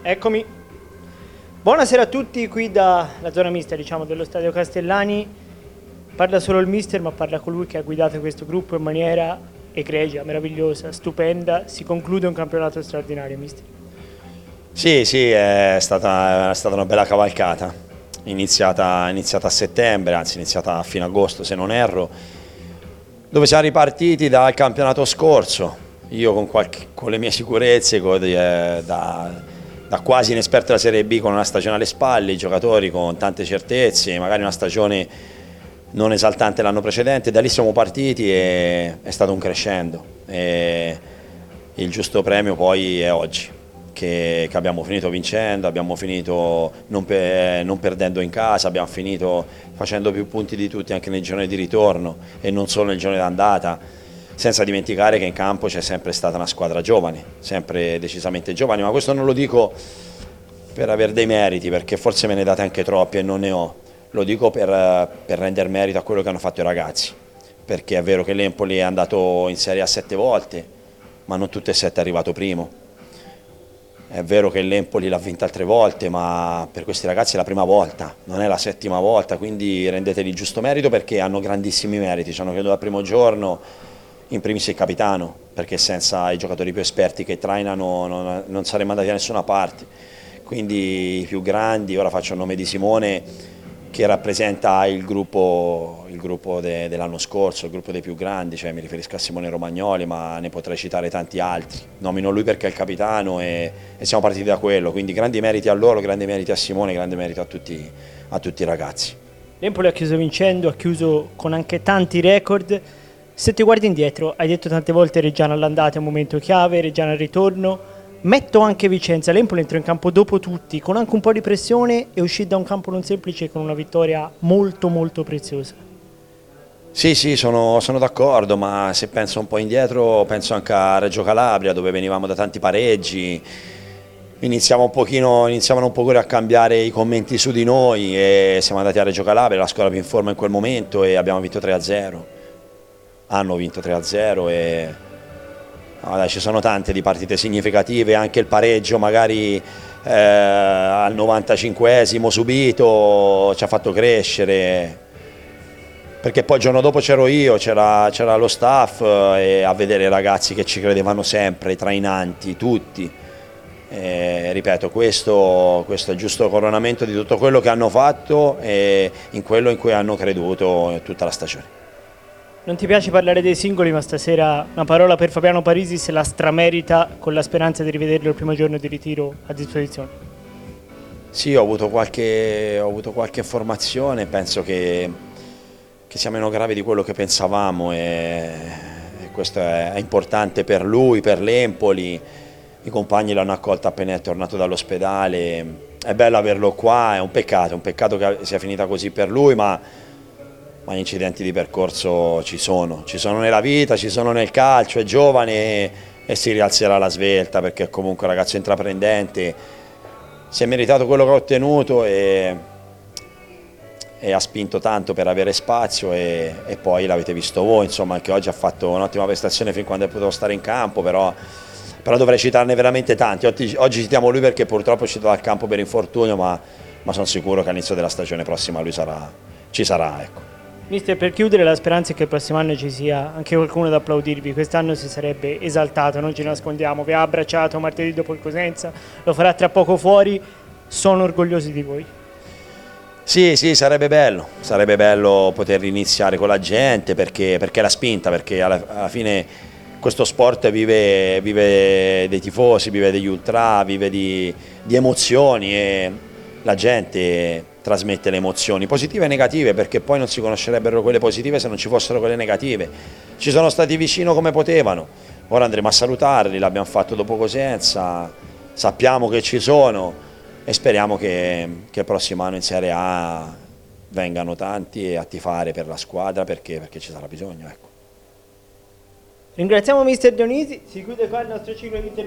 Eccomi. Buonasera a tutti, qui dalla zona mista, diciamo, dello Stadio Castellani. Parla solo il mister, ma parla colui che ha guidato questo gruppo in maniera egregia, meravigliosa, stupenda. Si conclude un campionato straordinario, mister. Sì, è stata una bella cavalcata, iniziata a settembre, anzi iniziata a fine agosto se non erro, dove siamo ripartiti dal campionato scorso, io con le mie sicurezze, da quasi inesperto della Serie B con una stagione alle spalle, i giocatori con tante certezze, magari una stagione non esaltante l'anno precedente, da lì siamo partiti e è stato un crescendo. E il giusto premio poi è oggi, che abbiamo finito vincendo, abbiamo finito non perdendo in casa, abbiamo finito facendo più punti di tutti anche nel giorno di ritorno e non solo nel giorno d'andata, senza dimenticare che in campo c'è sempre stata una squadra giovane, sempre decisamente giovane, ma questo non lo dico per avere dei meriti, perché forse me ne date anche troppi e non ne ho, lo dico per rendere merito a quello che hanno fatto i ragazzi, perché è vero che l'Empoli è andato in Serie A 7 volte, ma non tutte e 7 è arrivato primo. È vero che l'Empoli l'ha vinta altre volte, ma per questi ragazzi è la prima volta, non è la settima volta, quindi rendeteli giusto merito perché hanno grandissimi meriti, ci hanno creduto dal primo giorno, in primis il capitano, perché senza i giocatori più esperti che trainano non saremmo andati da nessuna parte. Quindi i più grandi, ora faccio il nome di Simone, che rappresenta il gruppo dell'anno scorso, il gruppo dei più grandi, cioè mi riferisco a Simone Romagnoli, ma ne potrei citare tanti altri. Nomino lui perché è il capitano e siamo partiti da quello, quindi grandi meriti a loro, grandi meriti a Simone, grandi meriti a tutti i ragazzi. L'Empoli ha chiuso vincendo, ha chiuso con anche tanti record. Se ti guardi indietro, hai detto tante volte Reggiana all'andata è un momento chiave, Reggiana al ritorno. Metto anche Vicenza, l'Empoli entrò in campo dopo tutti, con anche un po' di pressione e uscì da un campo non semplice con una vittoria molto molto preziosa. Sì, sono d'accordo, ma se penso un po' indietro, penso anche a Reggio Calabria, dove venivamo da tanti pareggi, iniziavano un pochino a cambiare i commenti su di noi e siamo andati a Reggio Calabria, la squadra più in forma in quel momento, e abbiamo vinto 3-0. Hanno vinto 3-0 e no, dai, ci sono tante di partite significative, anche il pareggio magari al 95esimo subito ci ha fatto crescere, perché poi il giorno dopo c'ero io, c'era lo staff e a vedere i ragazzi che ci credevano sempre, i trainanti, tutti. E, ripeto, questo è il giusto coronamento di tutto quello che hanno fatto e in quello in cui hanno creduto tutta la stagione. Non ti piace parlare dei singoli, ma stasera una parola per Fabiano Parisi se la stramerita, con la speranza di rivederlo il primo giorno di ritiro a disposizione. Sì, ho avuto qualche informazione, penso che sia meno grave di quello che pensavamo e questo è importante per lui, per l'Empoli. I compagni l'hanno accolto appena è tornato dall'ospedale, è bello averlo qua, è un peccato che sia finita così per lui, ma gli incidenti di percorso ci sono nella vita, ci sono nel calcio, è giovane e si rialzerà alla svelta perché è comunque un ragazzo intraprendente, si è meritato quello che ha ottenuto e ha spinto tanto per avere spazio e poi l'avete visto voi, insomma, anche oggi ha fatto un'ottima prestazione fin quando è potuto stare in campo, però dovrei citarne veramente tanti. Oggi citiamo lui perché purtroppo è uscito dal campo per infortunio, ma sono sicuro che all'inizio della stagione prossima lui ci sarà, ecco. Mister, per chiudere, la speranza è che il prossimo anno ci sia anche qualcuno da applaudirvi. Quest'anno si sarebbe esaltato, non ci nascondiamo. Vi ha abbracciato martedì dopo il Cosenza, lo farà tra poco fuori. Sono orgogliosi di voi. Sì, sarebbe bello poter iniziare con la gente perché la spinta, perché alla fine questo sport vive dei tifosi, vive degli ultra, vive di emozioni e la gente trasmette le emozioni positive e negative, perché poi non si conoscerebbero quelle positive se non ci fossero quelle negative. Ci sono stati vicino come potevano, ora andremo a salutarli, l'abbiamo fatto dopo Cosenza, sappiamo che ci sono e speriamo che il prossimo anno in Serie A vengano tanti a tifare per la squadra perché ci sarà bisogno, ecco. Ringraziamo mister Dionisi, si chiude qua il nostro ciclo di interviste.